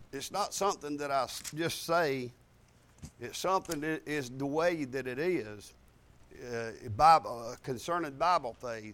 it's not something that I just say. It's something that is the way that it is. Concerning Bible faith.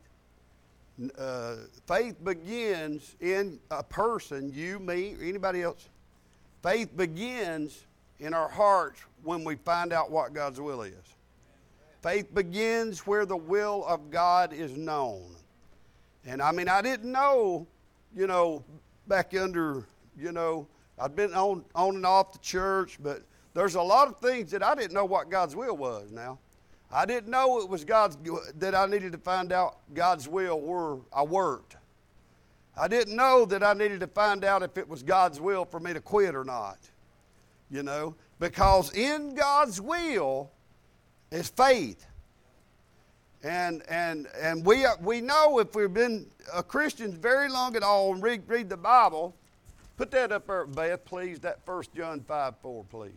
Faith begins in a person, you, me, anybody else. Faith begins in our hearts when we find out what God's will is. Faith begins where the will of God is known. And I mean, I didn't know, back under, I'd been on and off the church, but there's a lot of things that I didn't know what God's will was now. I didn't know it was that I needed to find out God's will where I worked. I didn't know that I needed to find out if it was God's will for me to quit or not. Because in God's will is faith. And we know if we've been Christians very long at all and read the Bible. Put that up there, Beth, please, that 1 John 5:4, please.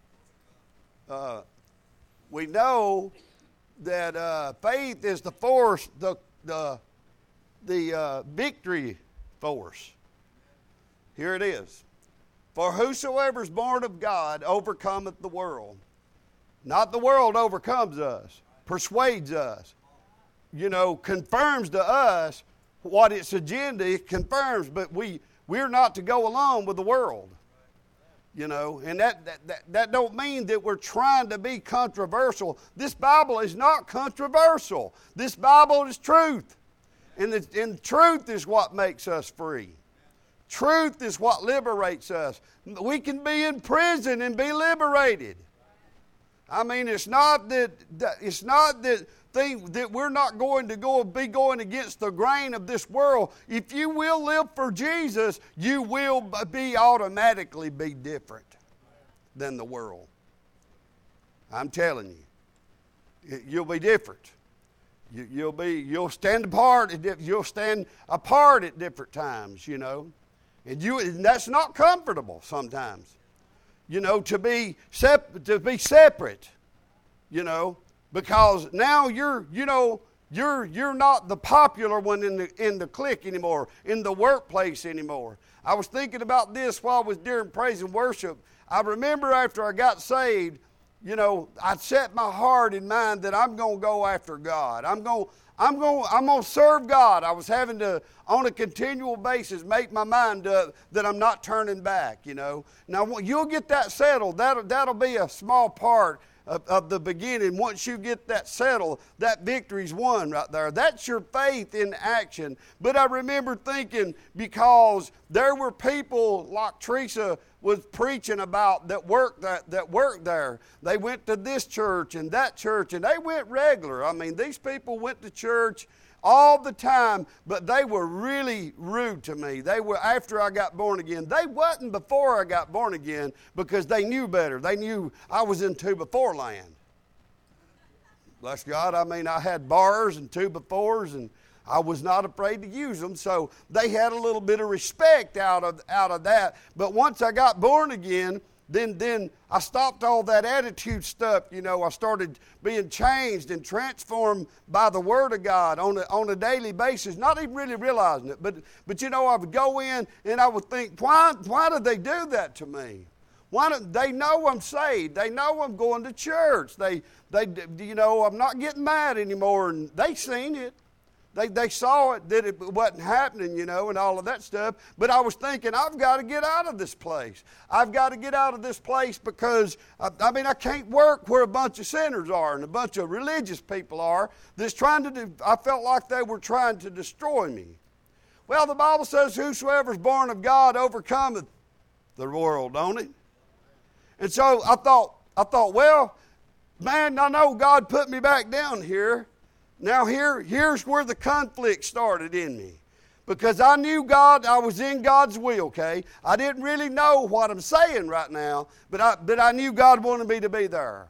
We know that faith is the force, the victory force. Here it is. For whosoever is born of God overcometh the world. Not the world overcomes us, persuades us, confirms to us what its agenda it confirms, but we're not to go along with the world. And that don't mean that we're trying to be controversial. This Bible is not controversial. This Bible is truth. And truth is what makes us free. Truth is what liberates us. We can be in prison and be liberated. I mean, it's not that we're not going to be going against the grain of this world. If you will live for Jesus, you will automatically be different than the world. I'm telling you, you'll be different. You'll stand apart. You'll stand apart at different times, and that's not comfortable sometimes. To be separate, because now you're not the popular one in the clique anymore, in the workplace anymore. I was thinking about this while I was during praise and worship. I remember after I got saved, I set my heart and mind that I'm going to go after God. I'm going to serve God. I was having to, on a continual basis, make my mind up that I'm not turning back, Now, you'll get that settled. That'll be a small part of the beginning. Once you get that settled, that victory's won right there. That's your faith in action. But I remember thinking, because there were people like Teresa was preaching about that worked there. They went to this church and that church, and they went regular. I mean, these people went to church all the time, but they were really rude to me. They were after I got born again. They wasn't before I got born again, because they knew better. They knew I was in 2-by-4 land. Bless God. I mean, I had bars and 2-by-4s, and I was not afraid to use them, so they had a little bit of respect out of that. But once I got born again, then I stopped all that attitude stuff. I started being changed and transformed by the Word of God on a daily basis, not even really realizing it. But I would go in and I would think, why did they do that to me? They know I'm saved. They know I'm going to church. They I'm not getting mad anymore, and they seen it. They saw it, that it wasn't happening, and all of that stuff. But I was thinking, I've got to get out of this place. I've got to get out of this place because, I can't work where a bunch of sinners are and a bunch of religious people are that's I felt like they were trying to destroy me. Well, the Bible says, whosoever is born of God overcometh the world, don't it? And so I thought, well, man, I know God put me back down here. Now here's where the conflict started in me. Because I knew God, I was in God's will, okay? I didn't really know what I'm saying right now, but I knew God wanted me to be there.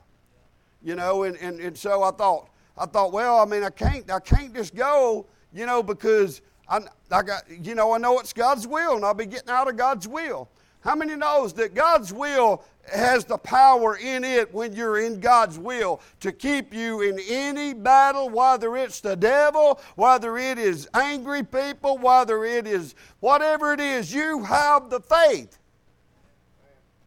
And so I thought, well, I can't just go, because I know it's God's will, and I'll be getting out of God's will. How many knows that God's will has the power in it when you're in God's will to keep you in any battle, whether it's the devil, whether it is angry people, whether it is whatever it is, you have the faith.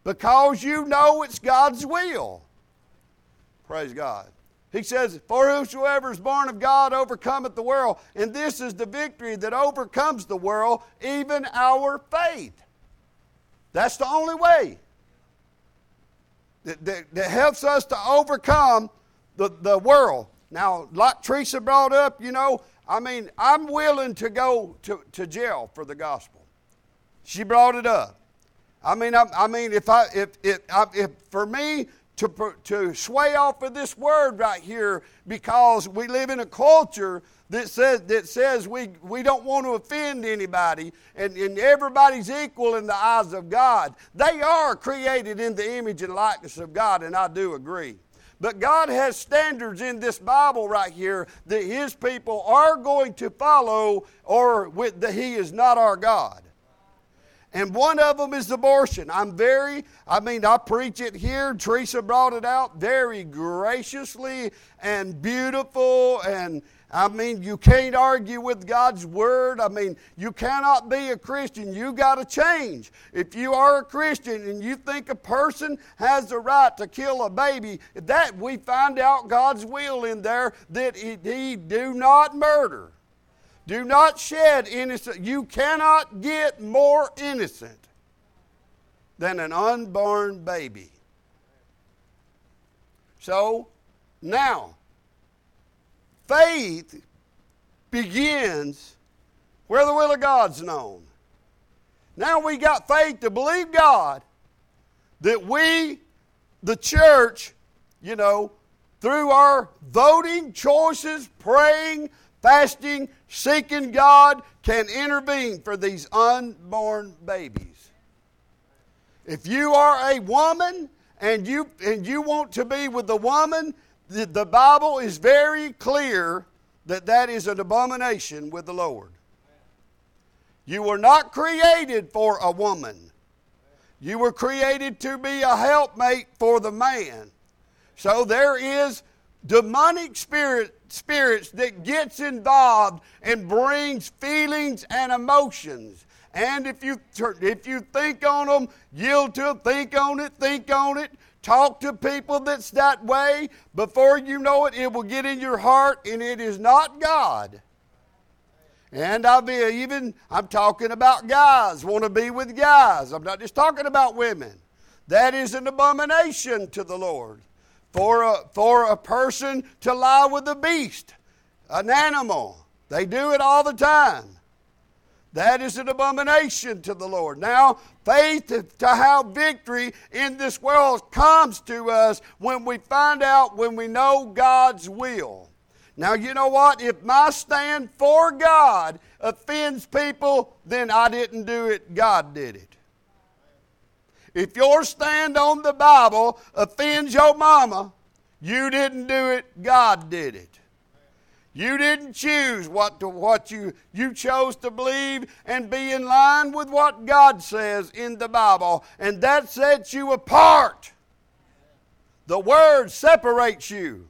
because you know it's God's will. Praise God. He says, for whosoever is born of God overcometh the world, and this is the victory that overcomes the world, even our faith. That's the only way that helps us to overcome the world. Now, like Teresa brought up, I'm willing to go to jail for the gospel. She brought it up. If for me to sway off of this word right here, because we live in a culture that says we don't want to offend anybody, and everybody's equal in the eyes of God. They are created in the image and likeness of God, and I do agree. But God has standards in this Bible right here that His people are going to follow, or He is not our God. And one of them is abortion. I preach it here. Teresa brought it out very graciously and beautiful. And you can't argue with God's Word. You cannot be a Christian. You got to change. If you are a Christian and you think a person has the right to kill a baby, that we find out God's will in there, that He do not murder. Do not shed innocent. You cannot get more innocent than an unborn baby. So, now, faith begins where the will of God's known. Now we got faith to believe God that we, the church, through our voting, choices, praying, fasting, seeking God, can intervene for these unborn babies. If you are a woman and you want to be with the woman, the Bible is very clear that is an abomination with the Lord. You were not created for a woman. You were created to be a helpmate for the man. So there is demonic spirits that gets involved and brings feelings and emotions. And if you think on them, yield to them, think on it, talk to people that's that way, before you know it, it will get in your heart, and it is not God. And I'm talking about guys, want to be with guys. I'm not just talking about women. That is an abomination to the Lord. For a person to lie with a beast, an animal. They do it all the time. That is an abomination to the Lord. Now, faith to have victory in this world comes to us when we know God's will. Now, you know what? If my stand for God offends people, then I didn't do it, God did it. If your stand on the Bible offends your mama, you didn't do it, God did it. You didn't choose what you chose to believe and be in line with what God says in the Bible, and that sets you apart. The Word separates you.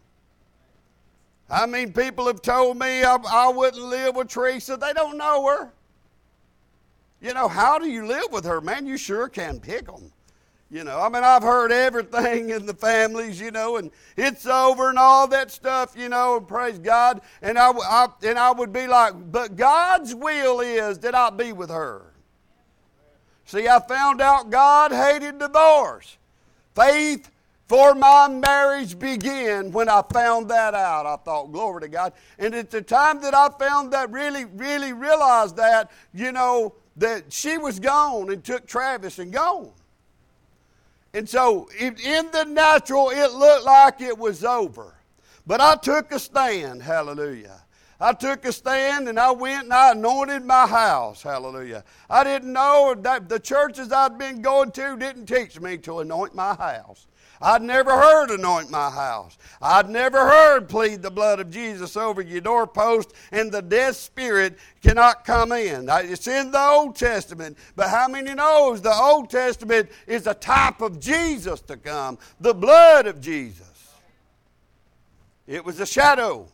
People have told me I wouldn't live with Teresa. They don't know her. How do you live with her, man? You sure can pick them. I've heard everything in the families, and it's over and all that stuff, and praise God. And I would be like, but God's will is that I be with her. See, I found out God hated divorce. Faith for my marriage began when I found that out. I thought, glory to God. And at the time that I found that, really, really realized that, that she was gone and took Travis and gone. And so, in the natural, it looked like it was over. But I took a stand, hallelujah. I took a stand and I went and I anointed my house, hallelujah. I didn't know that the churches I'd been going to didn't teach me to anoint my house. I'd never heard anoint my house. I'd never heard plead the blood of Jesus over your doorpost and the dead spirit cannot come in. It's in the Old Testament. But how many knows the Old Testament is a type of Jesus to come? The blood of Jesus. It was a shadow.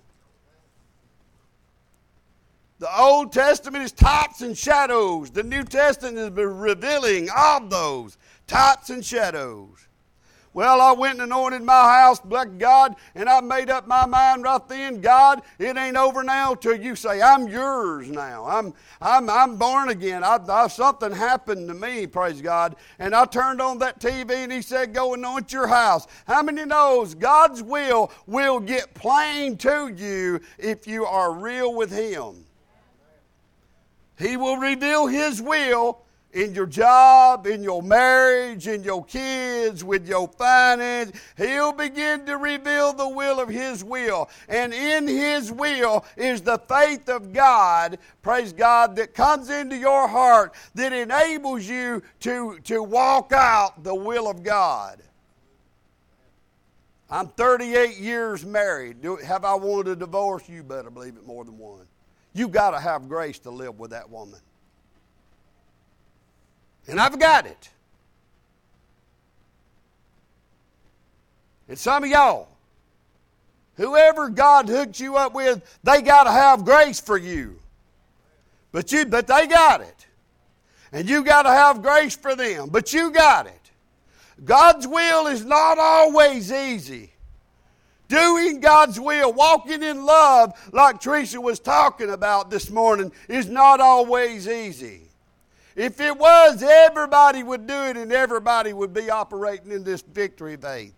The Old Testament is types and shadows. The New Testament is revealing of those types and shadows. Well, I went and anointed my house, bless God, and I made up my mind right then, God, it ain't over now till you say, I'm yours now. I'm born again. Something happened to me, praise God. And I turned on that TV and he said, go anoint your house. How many knows God's will get plain to you if you are real with Him? He will reveal His will in your job, in your marriage, in your kids, with your finance. He'll begin to reveal the will of His will. And in His will is the faith of God, praise God, that comes into your heart that enables you to walk out the will of God. I'm 38 years married. Have I wanted a divorce? You better believe it, more than one. You've got to have grace to live with that woman. And I've got it. And some of y'all, whoever God hooks you up with, they got to have grace for you. But they got it. And you got to have grace for them. But you got it. God's will is not always easy. Doing God's will, walking in love, like Teresa was talking about this morning, is not always easy. If it was, everybody would do it and everybody would be operating in this victory faith.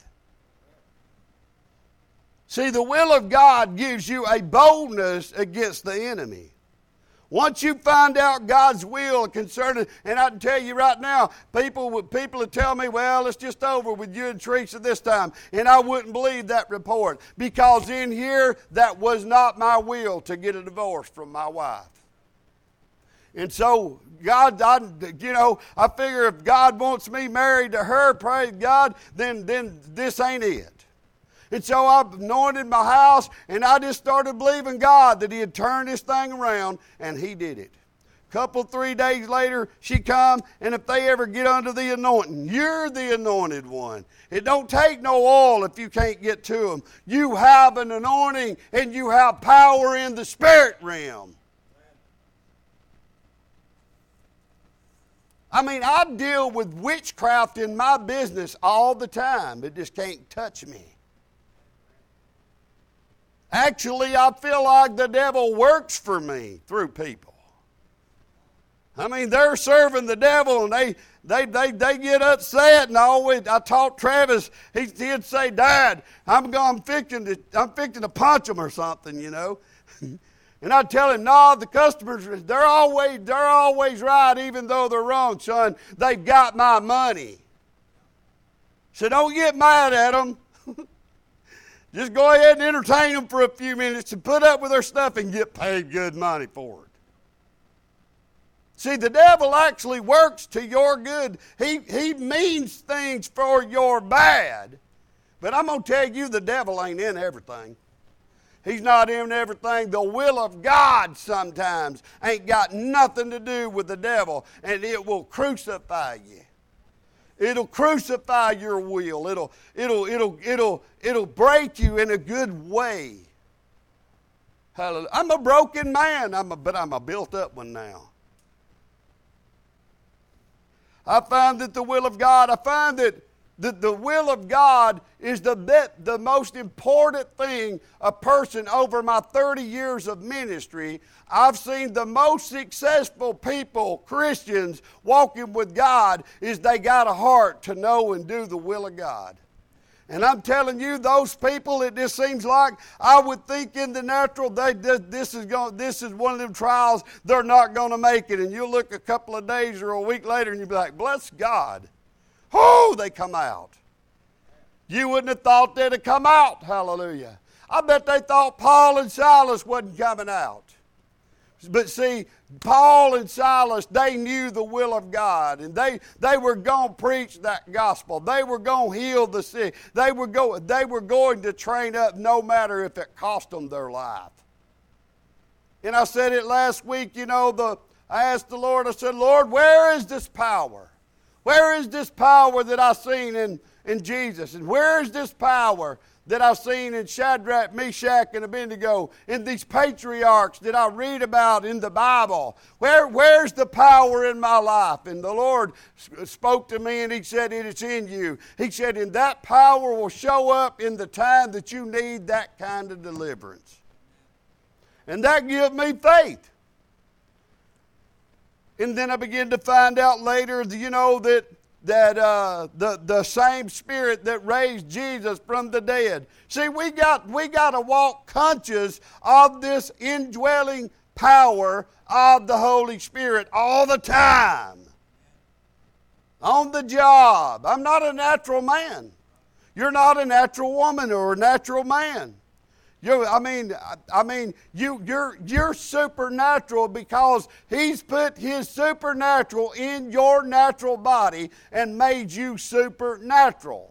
See, the will of God gives you a boldness against the enemy. Once you find out God's will concerning, and I can tell you right now, people would tell me, well, it's just over with you and Teresa this time. And I wouldn't believe that report, because in here, that was not my will to get a divorce from my wife. And so, God, I figure if God wants me married to her, praise God, then this ain't it. And so I anointed my house, and I just started believing God that He had turned this thing around, and He did it. 3 days later, she come, and if they ever get under the anointing, you're the anointed one. It don't take no oil if you can't get to them. You have an anointing, and you have power in the spirit realm. I mean, I deal with witchcraft in my business all the time. It just can't touch me. Actually, I feel like the devil works for me through people. I mean, they're serving the devil, and they get upset. And I taught Travis. He'd say, "Dad, I'm fixing to punch them or something," you know. And I'd tell him, "No, the customers, they're always right, even though they're wrong, son. They've got my money. So don't get mad at them. Just go ahead and entertain them for a few minutes and put up with their stuff and get paid good money for it." See, the devil actually works to your good. He means things for your bad. But I'm going to tell you, the devil ain't in everything. He's not in everything. The will of God sometimes ain't got nothing to do with the devil, and it will crucify you. It'll crucify your will. It'll break you in a good way. Hallelujah. I'm a broken man, but I'm a built up one now. I find that the will of God, the will of God is the most important thing a person over my 30 years of ministry. I've seen the most successful people, Christians, walking with God is they got a heart to know and do the will of God. And I'm telling you, those people, it just seems like I would think in the natural, this is one of them trials, they're not going to make it. And you'll look a couple of days or a week later and you'll be like, bless God. Oh, they come out. You wouldn't have thought they'd have come out. Hallelujah. I bet they thought Paul and Silas wasn't coming out. But see, Paul and Silas, they knew the will of God. And they were going to preach that gospel. They were going to heal the sick. They were going to train up no matter if it cost them their life. And I said it last week, I asked the Lord, I said, Lord, where is this power? Where is this power that I seen in Jesus. And where is this power that I've seen in Shadrach, Meshach, and Abednego, in these patriarchs that I read about in the Bible? Where's the power in my life? And the Lord spoke to me and He said, it is in you. He said, and that power will show up in the time that you need that kind of deliverance. And that gave me faith. And then I began to find out later, that the same Spirit that raised Jesus from the dead. See, we got to walk conscious of this indwelling power of the Holy Spirit all the time. On the job. I'm not a natural man. You're not a natural woman or a natural man. You're supernatural because He's put His supernatural in your natural body and made you supernatural.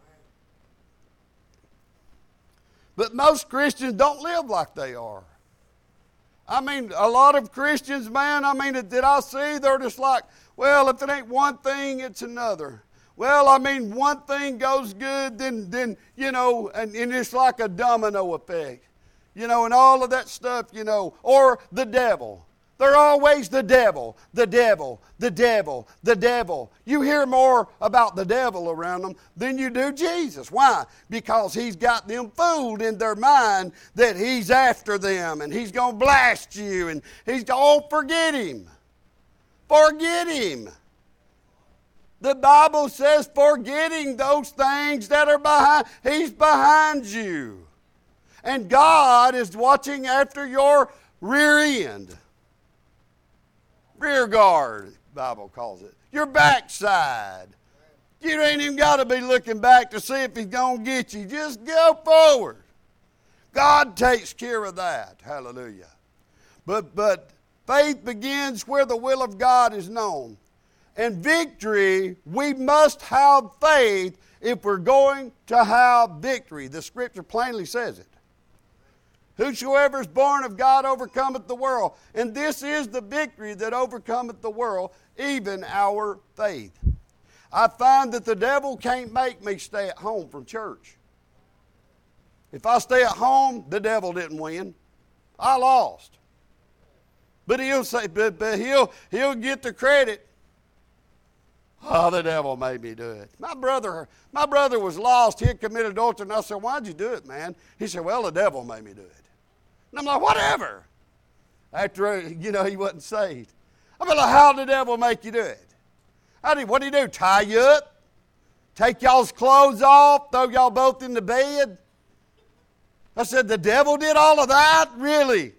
But most Christians don't live like they are. I mean, a lot of Christians, man, that I see, they're just like, well, if it ain't one thing, it's another. Well, one thing goes good, then and it's like a domino effect. And all of that stuff, or the devil. They're always the devil, the devil, the devil, the devil. You hear more about the devil around them than you do Jesus. Why? Because he's got them fooled in their mind that he's after them and he's going to blast you and he's going to, forget him. Forget him. The Bible says forgetting those things that are behind, he's behind you. And God is watching after your rear end. Rear guard, the Bible calls it. Your backside. You ain't even got to be looking back to see if he's going to get you. Just go forward. God takes care of that. Hallelujah. But faith begins where the will of God is known. And victory, we must have faith if we're going to have victory. The Scripture plainly says it. Whosoever is born of God overcometh the world. And this is the victory that overcometh the world, even our faith. I find that the devil can't make me stay at home from church. If I stay at home, the devil didn't win. I lost. But he'll say, but he'll get the credit. Oh, the devil made me do it. My brother was lost. He had committed adultery. And I said, why'd you do it, man? He said, well, the devil made me do it. And I'm like, whatever. After, he wasn't saved. I'm like, how'd the devil make you do it? What did he do? Tie you up? Take y'all's clothes off? Throw y'all both in the bed? I said, the devil did all of that? Really?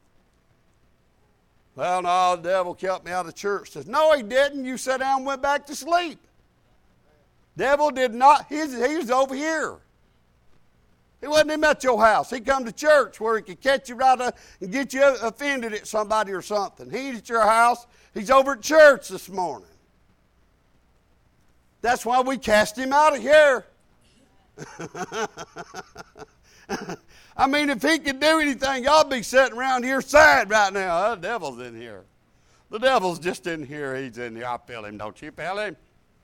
Well, no, the devil kept me out of church. Says, no, he didn't. You sat down and went back to sleep. Devil did not. He was over here. He wasn't even at your house. He come to church where he could catch you right up and get you offended at somebody or something. He ain't at your house. He's over at church this morning. That's why we cast him out of here. If he could do anything, y'all be sitting around here sad right now. Oh, the devil's in here. The devil's just in here. He's in here. I feel him. Don't you feel him?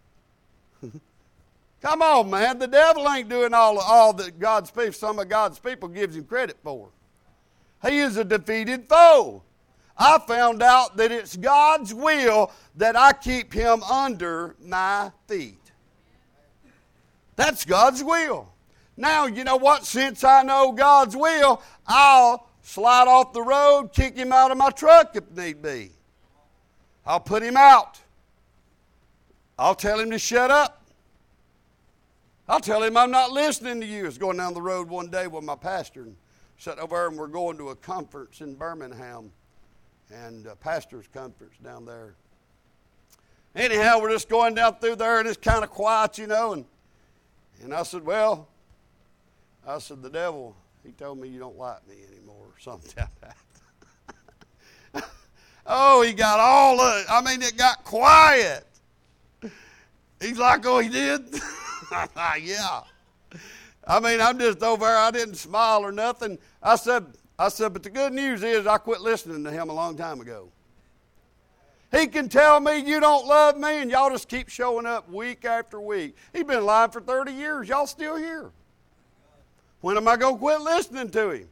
Come on, man. The devil ain't doing all that some of God's people gives him credit for. He is a defeated foe. I found out that it's God's will that I keep him under my feet. That's God's will. Now, you know what? Since I know God's will, I'll slide off the road, kick him out of my truck if need be. I'll put him out. I'll tell him to shut up. I'll tell him I'm not listening to you. I was going down the road one day with my pastor and sitting over there, and we're going to a conference in Birmingham, and a pastor's conference down there. Anyhow, we're just going down through there, and it's kind of quiet, and I said, the devil, he told me you don't like me anymore or something like that. Oh, he got all of it. It got quiet. He's like, oh, he did? Yeah. I'm just over there. I didn't smile or nothing. I said, but the good news is I quit listening to him a long time ago. He can tell me you don't love me, and y'all just keep showing up week after week. He's been alive for 30 years. Y'all still here. When am I going to quit listening to him?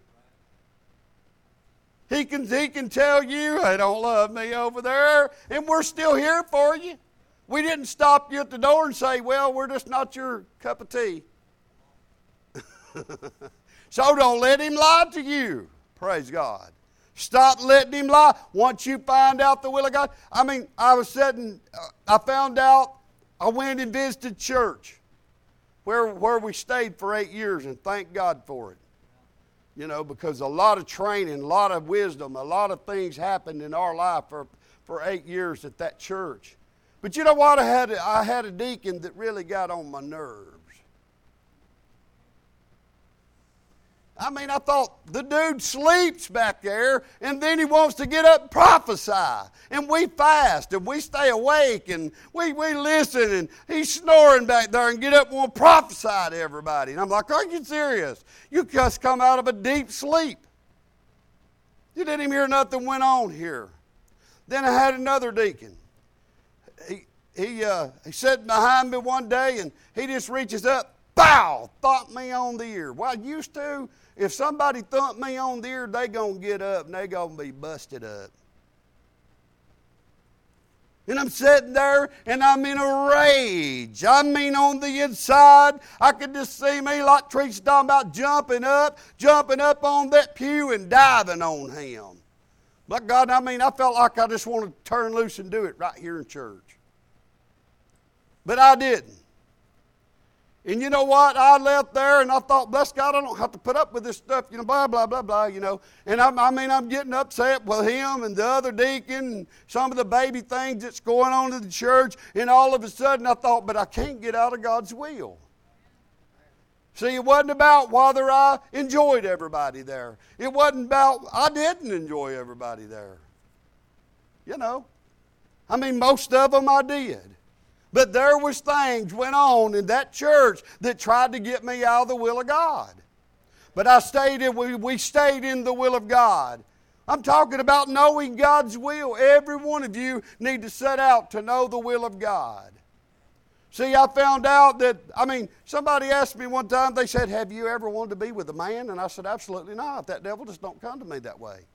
He can tell you, they don't love me over there, and we're still here for you. We didn't stop you at the door and say, well, we're just not your cup of tea. So don't let him lie to you. Praise God. Stop letting him lie. Once you find out the will of God. I was sitting, I found out, I went and visited church where we stayed for 8 years, and thank God for it. You know, because a lot of training, a lot of wisdom, a lot of things happened in our life for 8 years at that church. But you know what? I had a deacon that really got on my nerves. I thought the dude sleeps back there, and then he wants to get up and prophesy. And we fast, and we stay awake, and we listen, and he's snoring back there and get up and want to prophesy to everybody. And I'm like, are you serious? You just come out of a deep sleep. You didn't even hear nothing went on here. Then I had another deacon. He sat behind me one day, and he just reaches up, bow, thumped me on the ear. Well, I used to. If somebody thumped me on the ear, they going to get up and they going to be busted up. And I'm sitting there and I'm in a rage. On the inside, I could just see me like Tracy's talking about jumping up on that pew and diving on him. But God, I felt like I just wanted to turn loose and do it right here in church. But I didn't. And you know what? I left there and I thought, bless God, I don't have to put up with this stuff, blah, blah, blah, blah, And I'm getting upset with him and the other deacon and some of the baby things that's going on in the church. And all of a sudden I thought, but I can't get out of God's will. See, it wasn't about whether I enjoyed everybody there. It wasn't about, I didn't enjoy everybody there. Most of them I did. But there was things went on in that church that tried to get me out of the will of God. But we stayed in the will of God. I'm talking about knowing God's will. Every one of you need to set out to know the will of God. See, I found out that, somebody asked me one time, they said, have you ever wanted to be with a man? And I said, absolutely not. That devil just don't come to me that way.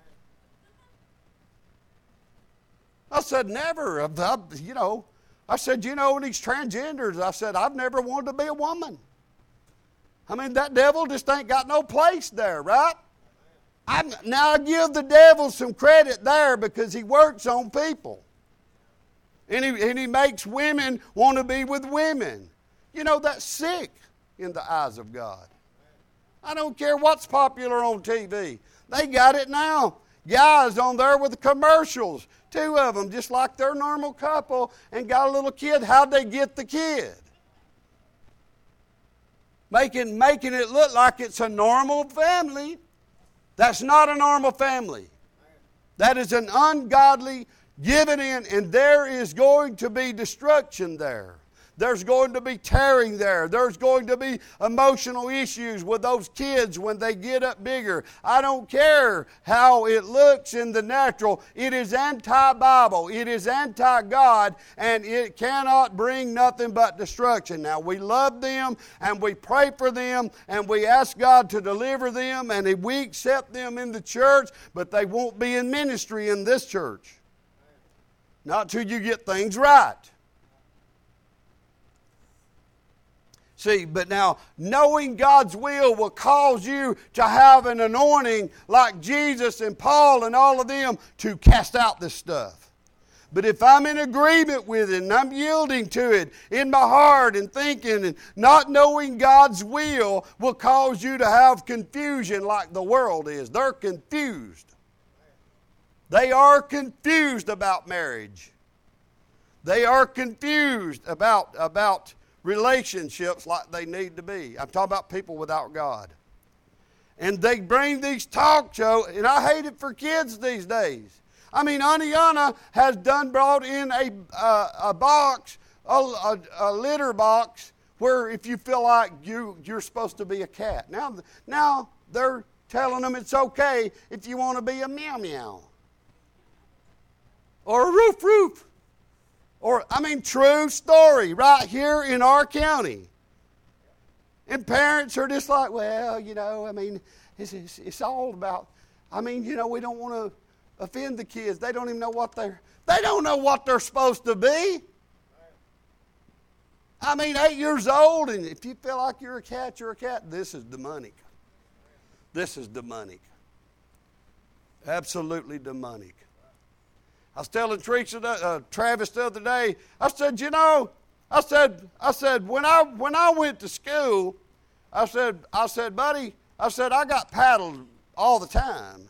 I said, never. I said, these transgenders, I said, I've never wanted to be a woman. That devil just ain't got no place there, right? Now I give the devil some credit there because he works on people. And he makes women want to be with women. That's sick in the eyes of God. I don't care what's popular on TV. They got it now. Guys on there with the commercials. 2 of them, just like their normal couple, and got a little kid. How'd they get the kid? Making it look like it's a normal family. That's not a normal family. That is an ungodly giving in, and there is going to be destruction there. There's going to be tearing there. There's going to be emotional issues with those kids when they get up bigger. I don't care how it looks in the natural. It is anti-Bible. It is anti-God, and it cannot bring nothing but destruction. Now, we love them, and we pray for them, and we ask God to deliver them, and we accept them in the church, but they won't be in ministry in this church. Not till you get things right. See, but now, knowing God's will cause you to have an anointing like Jesus and Paul and all of them to cast out this stuff. But if I'm in agreement with it and I'm yielding to it in my heart and thinking and not knowing God's will cause you to have confusion like the world is. They're confused. They are confused about marriage. They are confused about relationships like they need to be. I'm talking about people without God. And they bring these talk shows, and I hate it for kids these days. Auntie Anna has brought in a box, a litter box, where if you feel like you're supposed to be a cat. Now they're telling them it's okay if you want to be a meow meow. or a roof. Or, I mean, true story right here in our county. And parents are just like, well, you know, I mean, it's all about, I mean, you know, we don't want to offend the kids. They don't even know they don't know what they're supposed to be. I mean, 8 years old, and if you feel like you're a cat, you're a cat. This is demonic. This is demonic. Absolutely demonic. I was telling Travis the other day, I said, you know, I said, when I went to school, I said, buddy, I said, I got paddled all the time.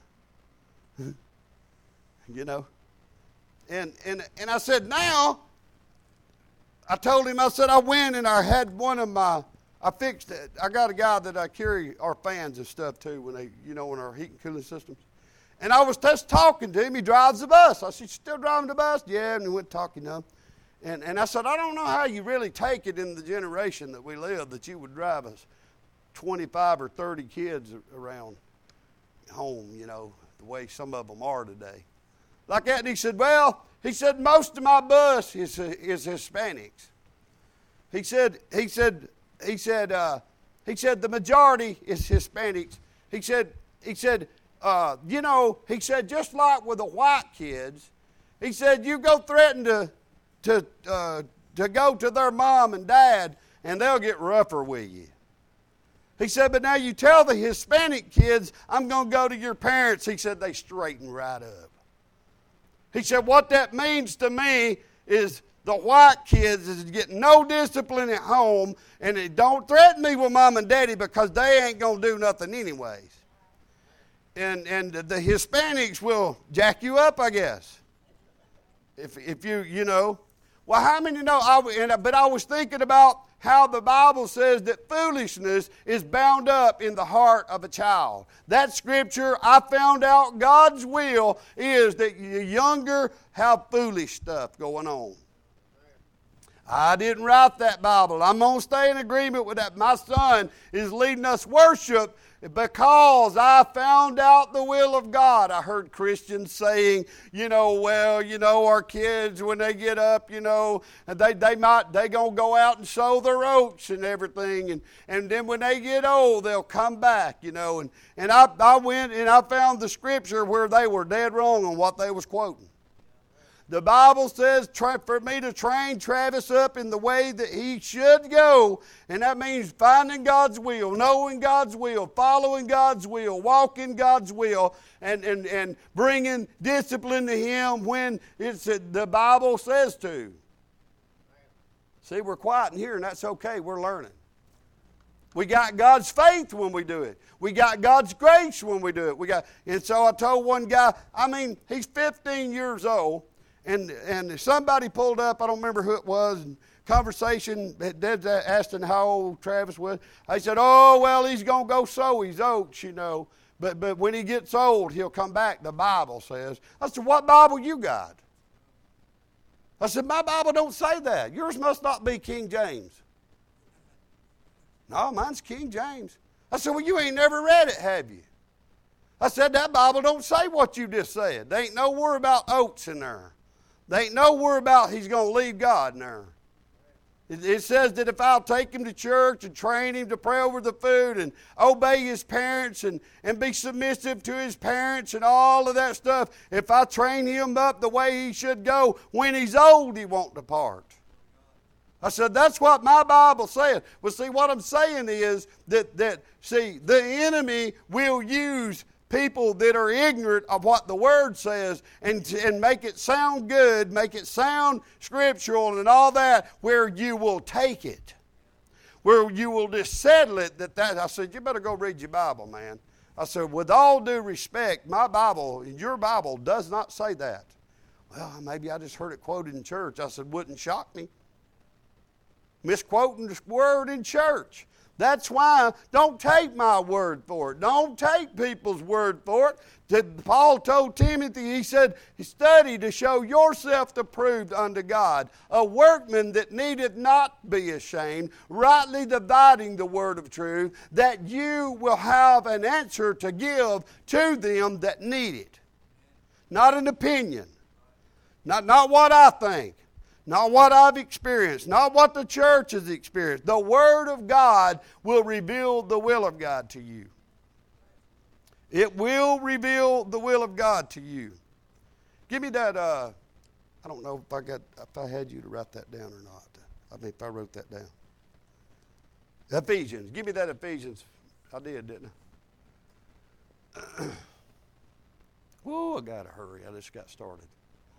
You know. And I said, now, I told him, I said, I went and I had one of my, I fixed it. I got a guy that I carry our fans and stuff to when they, you know, in our heating cooling systems. And I was just talking to him. He drives the bus. I said, you still driving the bus? Yeah, and we went talking to him. And I said, I don't know how you really take it in the generation that we live that you would drive us 25 or 30 kids around home, you know, the way some of them are today. Like that, and he said, well, most of my bus is Hispanics. He said the majority is Hispanics. He said, you know, he said, just like with the white kids, he said, you go threaten to go to their mom and dad, and they'll get rougher with you. He said, but now you tell the Hispanic kids, I'm going to go to your parents. He said, they straighten right up. He said, what that means to me is the white kids is getting no discipline at home, and they don't threaten me with mom and daddy because they ain't going to do nothing anyways. And the Hispanics will jack you up, I guess. If you know. Well, how many know? But I was thinking about how the Bible says that foolishness is bound up in the heart of a child. That scripture, I found out God's will is that the younger have foolish stuff going on. I didn't write that Bible. I'm going to stay in agreement with that. My son is leading us worship because I found out the will of God. I heard Christians saying, you know, well, you know, our kids, when they get up, you know, they going to go out and sow their oats and everything. And then when they get old, they'll come back, you know. And I went and I found the scripture where they were dead wrong on what they was quoting. The Bible says for me to train Travis up in the way that he should go, and that means finding God's will, knowing God's will, following God's will, walking God's will, and bringing discipline to him when the Bible says to. See, we're quiet in here, and that's okay. We're learning. We got God's faith when we do it. We got God's grace when we do it. And so I told one guy, I mean, he's 15 years old. And somebody pulled up, I don't remember who it was, and conversation, Dad asked him how old Travis was. I said, oh, well, he's going to go sow his oats, you know. But when he gets old, he'll come back, the Bible says. I said, what Bible you got? I said, my Bible don't say that. Yours must not be King James. No, mine's King James. I said, well, you ain't never read it, have you? I said, that Bible don't say what you just said. There ain't no word about oats in there. There ain't no word about he's going to leave God in there. It says that if I'll take him to church and train him to pray over the food and obey his parents and be submissive to his parents and all of that stuff, if I train him up the way he should go, when he's old, he won't depart. I said, that's what my Bible says. Well, see, what I'm saying is that the enemy will use people that are ignorant of what the Word says and make it sound good, make it sound scriptural and all that, where you will take it, where you will just settle it. I said, you better go read your Bible, man. I said, with all due respect, my Bible, your Bible does not say that. Well, maybe I just heard it quoted in church. I said, wouldn't shock me. Misquoting the Word in church. That's why don't take my word for it. Don't take people's word for it. Paul told Timothy, he said, study to show yourself approved unto God, a workman that needeth not be ashamed, rightly dividing the word of truth, that you will have an answer to give to them that need it. Not an opinion. Not what I think. Not what I've experienced. Not what the church has experienced. The Word of God will reveal the will of God to you. It will reveal the will of God to you. Give me that, I don't know if I had you to write that down or not. I mean, if I wrote that down. Ephesians. Give me that Ephesians. I did, didn't I? Whoa, I got to hurry. I just got started.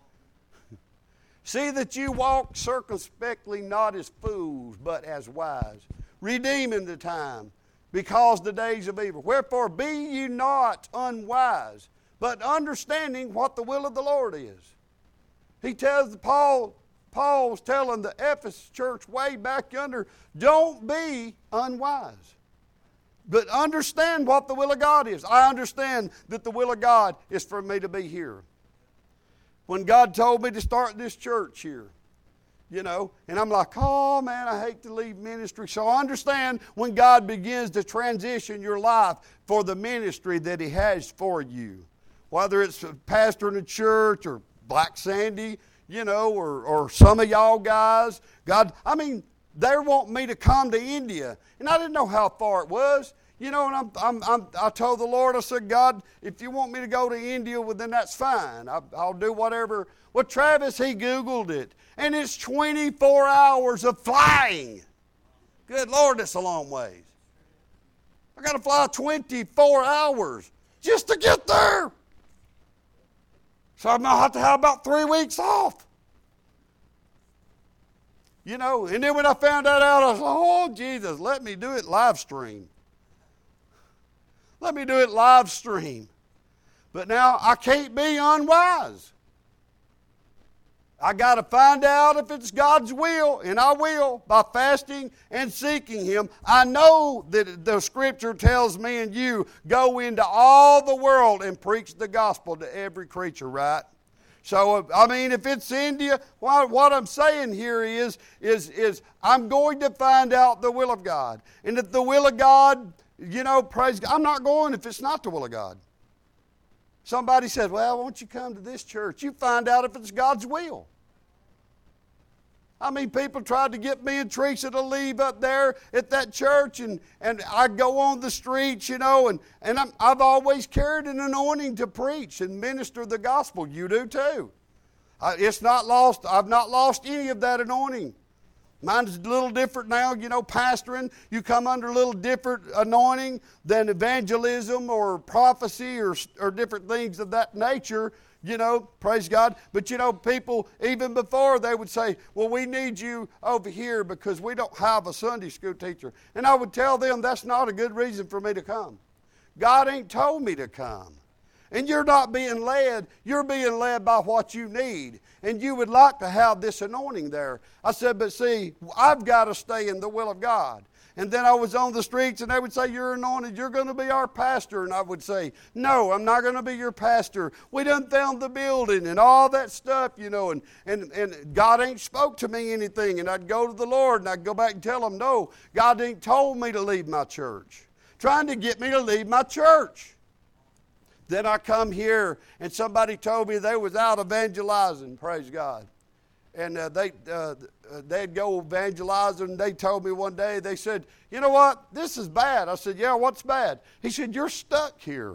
See that you walk circumspectly, not as fools, but as wise, redeeming the time, because the days of evil. Wherefore be ye not unwise, but understanding what the will of the Lord is. He tells Paul's telling the Ephesus church way back yonder, don't be unwise, but understand what the will of God is. I understand that the will of God is for me to be here. When God told me to start this church here, and I'm like, oh man, I hate to leave ministry. So I understand when God begins to transition your life for the ministry that He has for you. Whether it's a pastor in a church or Black Sandy, or some of y'all guys. They want me to come to India. And I didn't know how far it was. And I told the Lord, I said, God, if you want me to go to India, well, then that's fine. I'll do whatever. Well, Travis, he Googled it. And it's 24 hours of flying. Good Lord, that's a long ways. I got to fly 24 hours just to get there. So I'm going to have to have about 3 weeks off. And then when I found that out, I was like, oh, Jesus, let me do it live stream. Let me do it live stream. But now I can't be unwise. I got to find out if it's God's will, and I will, by fasting and seeking Him. I know that the Scripture tells me and you, go into all the world and preach the gospel to every creature, right? So, if it's India, what I'm saying here is I'm going to find out the will of God. And if the will of God, praise God, I'm not going if it's not the will of God. Somebody says, well, won't you come to this church? You find out if it's God's will. People tried to get me and Teresa to leave up there at that church, and I go on the streets, and I've always carried an anointing to preach and minister the gospel. You do too. It's not lost. I've not lost any of that anointing. Mine's a little different now, pastoring. You come under a little different anointing than evangelism or prophecy or different things of that nature. Praise God. But people, even before, they would say, well, we need you over here because we don't have a Sunday school teacher. And I would tell them that's not a good reason for me to come. God ain't told me to come. And you're not being led. You're being led by what you need. And you would like to have this anointing there. I said, but see, I've got to stay in the will of God. And then I was on the streets and they would say, you're anointed, you're going to be our pastor. And I would say, no, I'm not going to be your pastor. We done found the building and all that stuff, and God ain't spoke to me anything. And I'd go to the Lord and I'd go back and tell him, no, God ain't told me to leave my church. Trying to get me to leave my church. Then I come here and somebody told me they was out evangelizing, praise God. And they'd go evangelizing. They told me one day, they said, you know what, this is bad. I said, yeah, what's bad? He said, you're stuck here.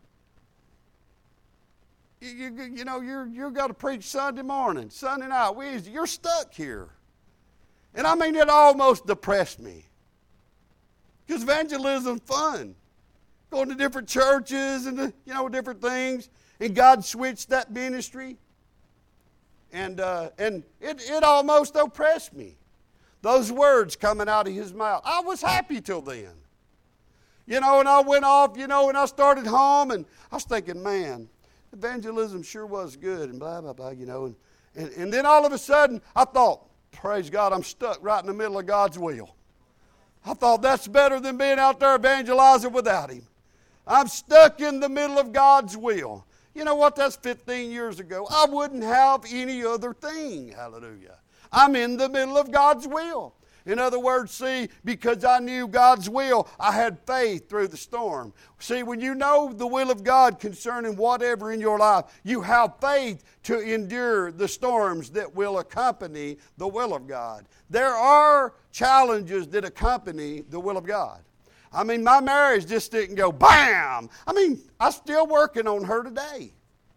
You've got to preach Sunday morning, Sunday night, Wednesday. You're stuck here. And it almost depressed me. Because evangelism's fun. Going to different churches and, different things. And God switched that ministry. And it almost oppressed me. Those words coming out of his mouth. I was happy till then. And I went off, and I started home, and I was thinking, man, evangelism sure was good, and blah, blah, blah, And then all of a sudden, I thought, praise God, I'm stuck right in the middle of God's will. I thought that's better than being out there evangelizing without Him. I'm stuck in the middle of God's will. You know what? That's 15 years ago. I wouldn't have any other thing. Hallelujah. I'm in the middle of God's will. In other words, see, because I knew God's will, I had faith through the storm. See, when you know the will of God concerning whatever in your life, you have faith to endure the storms that will accompany the will of God. There are challenges that accompany the will of God. I mean, my marriage just didn't go bam. I mean, I'm still working on her today.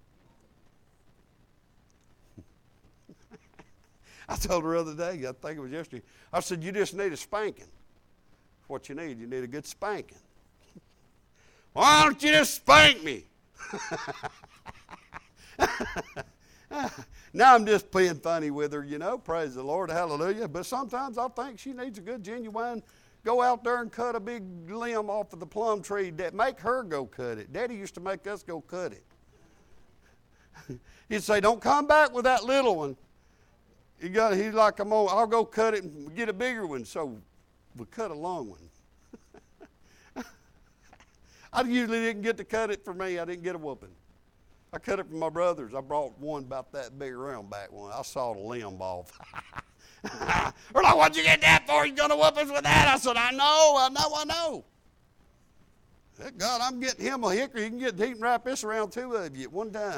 I told her the other day, I think it was yesterday, I said, you just need a spanking. What you need a good spanking. Why don't you just spank me? Now I'm just being funny with her, you know, praise the Lord, hallelujah. But sometimes I think she needs a good genuine, go out there and cut a big limb off of the plum tree. Make her go cut it. Daddy used to make us go cut it. He'd say, don't come back with that little one. He's like, I'll go cut it and get a bigger one. So we cut a long one. I usually didn't get to cut it for me. I didn't get a whooping. I cut it for my brothers. I brought one about that big around back one. I sawed a limb off. We're like, what'd you get that for? He's going to whoop us with that. I said, I know. God, I'm getting him a hickory. He can wrap this around two of you at one time.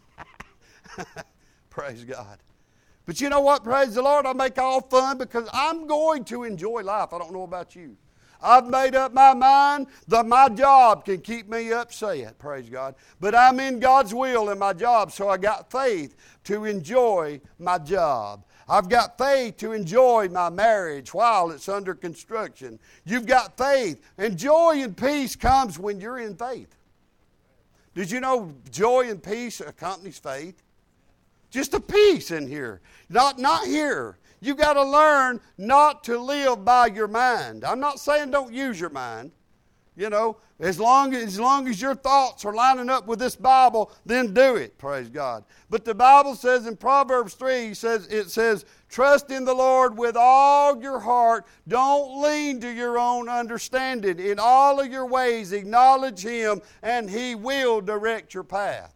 Praise God. But you know what? Praise the Lord. I make all fun because I'm going to enjoy life. I don't know about you. I've made up my mind that my job can keep me upset. Praise God. But I'm in God's will in my job, so I got faith to enjoy my job. I've got faith to enjoy my marriage while it's under construction. You've got faith. And joy and peace comes when you're in faith. Did you know joy and peace accompanies faith? Just a peace in here. Not here. You got to learn not to live by your mind. I'm not saying don't use your mind. You know, as long as your thoughts are lining up with this Bible, then do it. Praise God. But the Bible says in Proverbs 3, it says, trust in the Lord with all your heart. Don't lean to your own understanding. In all of your ways, acknowledge Him, and He will direct your path.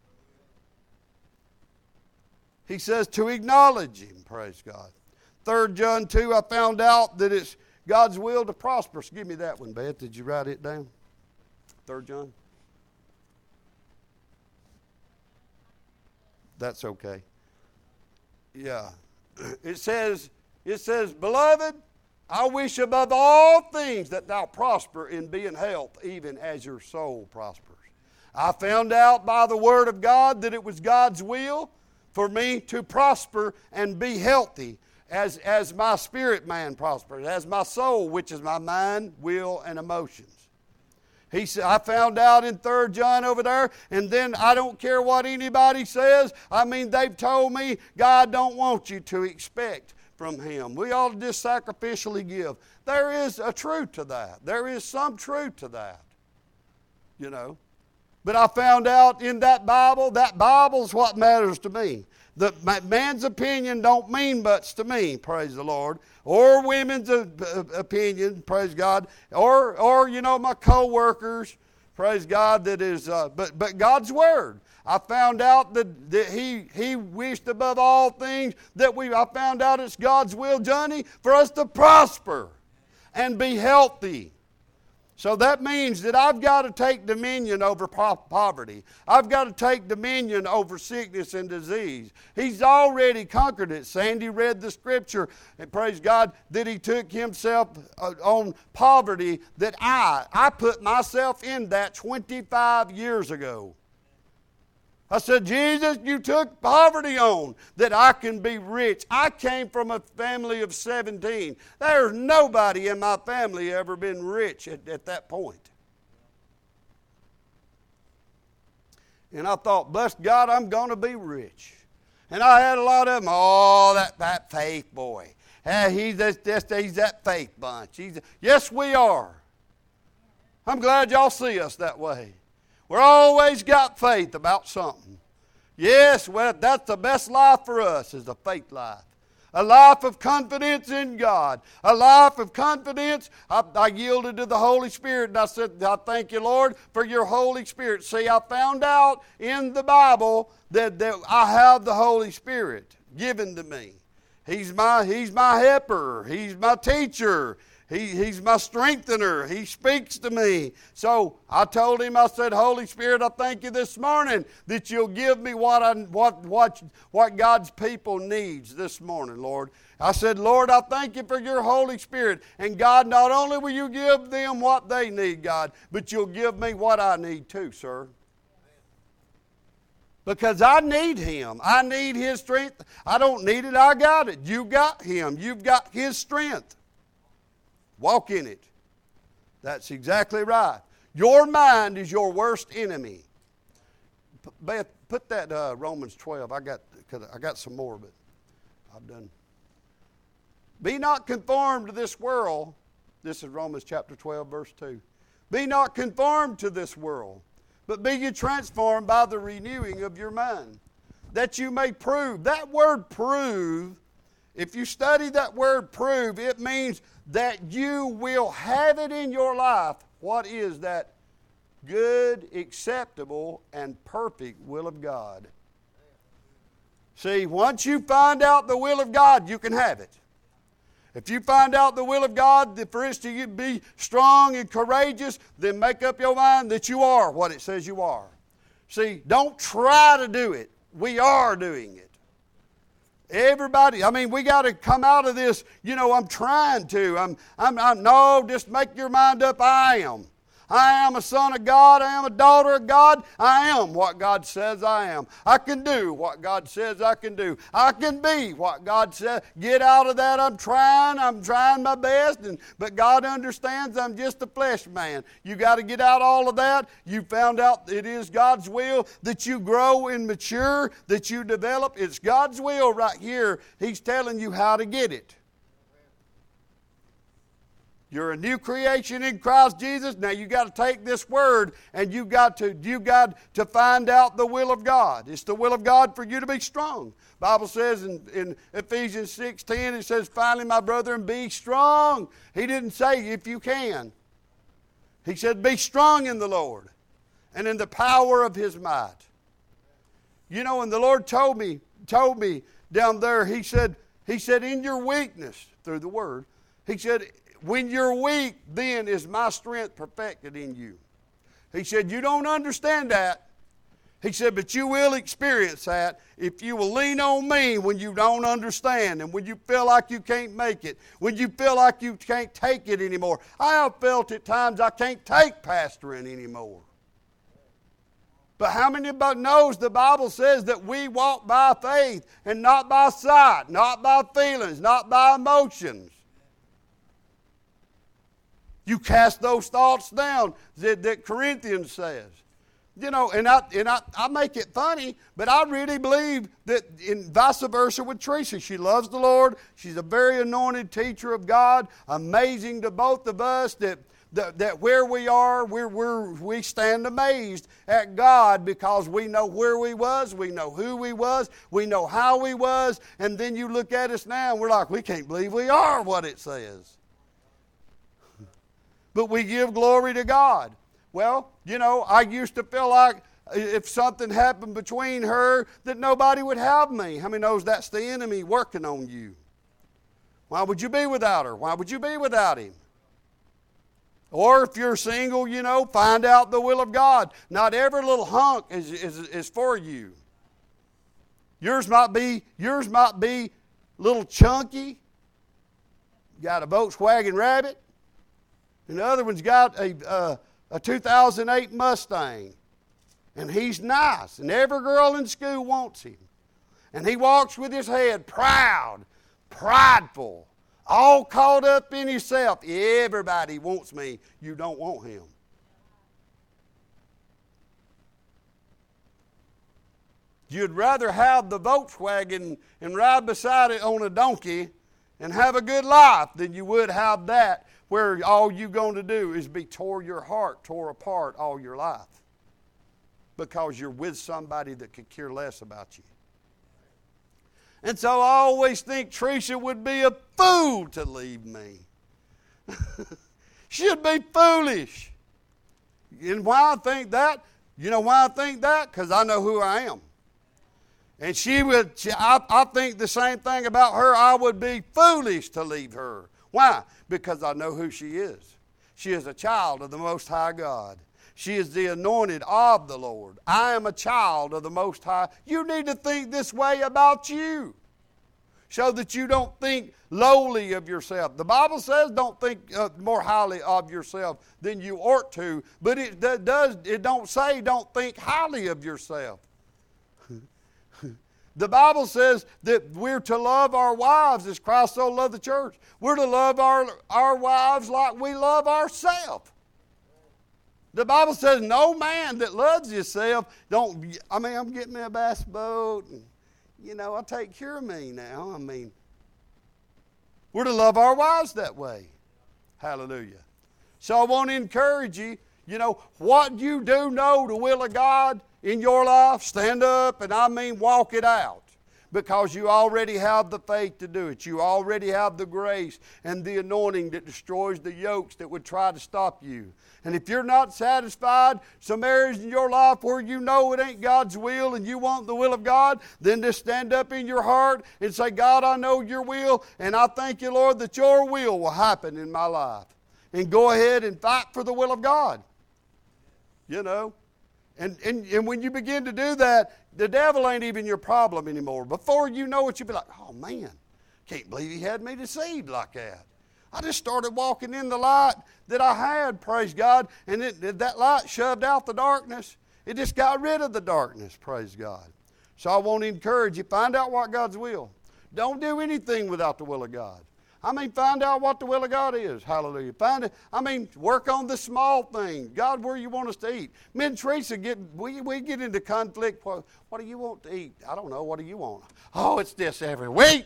He says to acknowledge Him. Praise God. 3 John 2, I found out that it's God's will to prosper. So give me that one, Beth. Did you write it down? 3 John? That's okay. Yeah. It says, Beloved, I wish above all things that thou prosper and be in health, even as your soul prospers. I found out by the Word of God that it was God's will for me to prosper and be healthy as my spirit man prospers, as my soul, which is my mind, will, and emotions. He said, I found out in 3 John over there, and then I don't care what anybody says. I mean, they've told me God don't want you to expect from Him. We ought to just sacrificially give. There is a truth to that. There is some truth to that, you know. But I found out in that Bible's what matters to me. Man's opinion don't mean much to me, praise the Lord, or women's opinion, praise God, or you know, my co-workers, praise God, that is, but God's Word. I found out that He wished above all things I found out it's God's will, Johnny, for us to prosper and be healthy. So that means that I've got to take dominion over poverty. I've got to take dominion over sickness and disease. He's already conquered it. Sandy read the scripture, and praise God, that He took Himself on poverty, that I put myself in that 25 years ago. I said, Jesus, you took poverty on that I can be rich. I came from a family of 17. There's nobody in my family ever been rich at that point. And I thought, bless God, I'm going to be rich. And I had a lot of them. That faith boy. He's that faith bunch. Yes, we are. I'm glad y'all see us that way. We're always got faith about something. Yes, well, that's the best life for us, is a faith life. A life of confidence in God. A life of confidence. I yielded to the Holy Spirit and I said, I thank you, Lord, for your Holy Spirit. See, I found out in the Bible that I have the Holy Spirit given to me. He's my helper. He's my teacher. He's my strengthener. He speaks to me. So I told him, I said, Holy Spirit, I thank you this morning that you'll give me what God's people needs this morning, Lord. I said, Lord, I thank you for your Holy Spirit. And God, not only will you give them what they need, God, but you'll give me what I need too, sir. Because I need Him. I need His strength. I don't need it. I got it. You got Him. You've got His strength. Walk in it. That's exactly right. Your mind is your worst enemy. Beth, put that Romans 12. I got some more, but I've done. Be not conformed to this world. This is Romans chapter 12, verse 2. Be not conformed to this world, but be ye transformed by the renewing of your mind, that you may prove. That word prove, if you study that word prove, it means that you will have it in your life. What is that good, acceptable, and perfect will of God? See, once you find out the will of God, you can have it. If you find out the will of God, that for instance you be strong and courageous, then make up your mind that you are what it says you are. See, don't try to do it. We are doing it. Everybody, we got to come out of this, I'm trying to. No, just make your mind up, I am. I am a son of God. I am a daughter of God. I am what God says I am. I can do what God says I can do. I can be what God says. Get out of that. I'm trying my best. But God understands I'm just a flesh man. You got to get out all of that. You found out it is God's will that you grow and mature, that you develop. It's God's will right here. He's telling you how to get it. You're a new creation in Christ Jesus. Now you got to take this word and you got to find out the will of God. It's the will of God for you to be strong. The Bible says in Ephesians 6:10, it says, finally, my brethren, be strong. He didn't say if you can. He said, be strong in the Lord and in the power of His might. And the Lord told me down there, He said, in your weakness, through the word, He said, when you're weak, then is my strength perfected in you. He said, you don't understand that. He said, but you will experience that if you will lean on me when you don't understand and when you feel like you can't make it, when you feel like you can't take it anymore. I have felt at times I can't take pastoring anymore. But how many of us knows the Bible says that we walk by faith and not by sight, not by feelings, not by emotions? You cast those thoughts down that Corinthians says. And I make it funny, but I really believe that in vice versa with Teresa. She loves the Lord. She's a very anointed teacher of God. Amazing to both of us that where we are, we stand amazed at God because we know where we was, we know who we was, we know how we was, and then you look at us now and we're like, we can't believe we are what it says. But we give glory to God. Well, I used to feel like if something happened between her that nobody would have me. How many knows that's the enemy working on you? Why would you be without her? Why would you be without him? Or if you're single, find out the will of God. Not every little hunk is for you. Yours might be little chunky. Got a Volkswagen Rabbit. And the other one's got a 2008 Mustang. And he's nice. And every girl in school wants him. And he walks with his head proud, prideful, all caught up in himself. Everybody wants me. You don't want him. You'd rather have the Volkswagen and ride beside it on a donkey and have a good life than you would have that where all you're going to do is be tore apart all your life because you're with somebody that could care less about you. And so I always think Teresa would be a fool to leave me. She'd be foolish. And why I think that? You know why I think that? Because I know who I am. And I think the same thing about her. I would be foolish to leave her. Why? Because I know who she is. She is a child of the Most High God. She is the anointed of the Lord. I am a child of the Most High. You need to think this way about you, so that you don't think lowly of yourself. The Bible says don't think more highly of yourself than you ought to, but it don't say don't think highly of yourself. The Bible says that we're to love our wives as Christ so loved the church. We're to love our wives like we love ourselves. The Bible says no man that loves himself I'm getting me a bass boat and, I take care of me now. We're to love our wives that way. Hallelujah. So I want to encourage you, what you do know the will of God in your life, stand up and walk it out. Because you already have the faith to do it. You already have the grace and the anointing that destroys the yokes that would try to stop you. And if you're not satisfied, some areas in your life where you know it ain't God's will and you want the will of God, then just stand up in your heart and say, God, I know your will, and I thank you, Lord, that your will happen in my life. And go ahead and fight for the will of God. And when you begin to do that, the devil ain't even your problem anymore. Before you know it, you'll be like, oh man, can't believe he had me deceived like that. I just started walking in the light that I had, praise God, and that light shoved out the darkness. It just got rid of the darkness, praise God. So I want to encourage you, find out what God's will. Don't do anything without the will of God. Find out what the will of God is. Hallelujah. Work on the small things. God, where you want us to eat. Me and Teresa we get into conflict. What do you want to eat? I don't know. What do you want? Oh, it's this every week.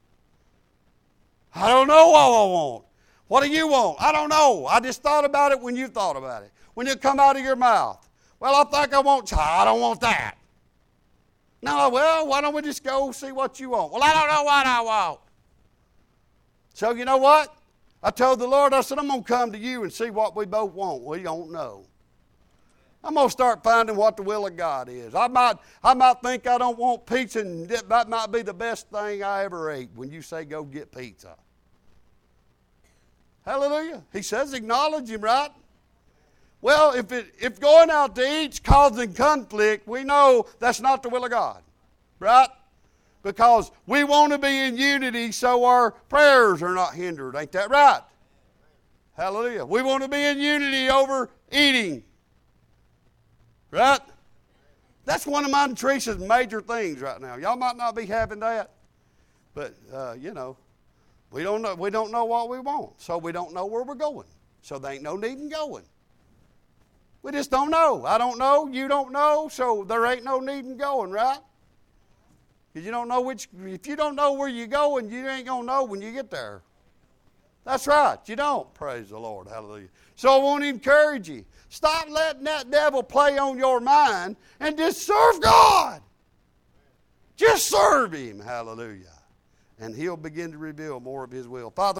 I don't know what I want. What do you want? I don't know. I just thought about it when you thought about it. When it come out of your mouth. Well, I think I want I don't want that. No, well, why don't we just go see what you want? Well, I don't know what I want. So you know what? I told the Lord, I said, I'm going to come to you and see what we both want. We don't know. I'm going to start finding what the will of God is. I might think I don't want pizza, and that might be the best thing I ever ate when you say go get pizza. Hallelujah. He says acknowledge him, right? Well, if going out to eat's causing conflict, we know that's not the will of God, right? Because we want to be in unity so our prayers are not hindered. Ain't that right? Hallelujah. We want to be in unity over eating. Right? That's one of mine and Teresa's major things right now. Y'all might not be having that. But, we don't know what we want. So we don't know where we're going. So there ain't no need in going. We just don't know. I don't know. You don't know. So there ain't no need in going, right? Because you don't know if you don't know where you're going, you ain't going to know when you get there. That's right. You don't. Praise the Lord. Hallelujah. So I want to encourage you. Stop letting that devil play on your mind and just serve God. Just serve him. Hallelujah. And he'll begin to reveal more of his will. Father,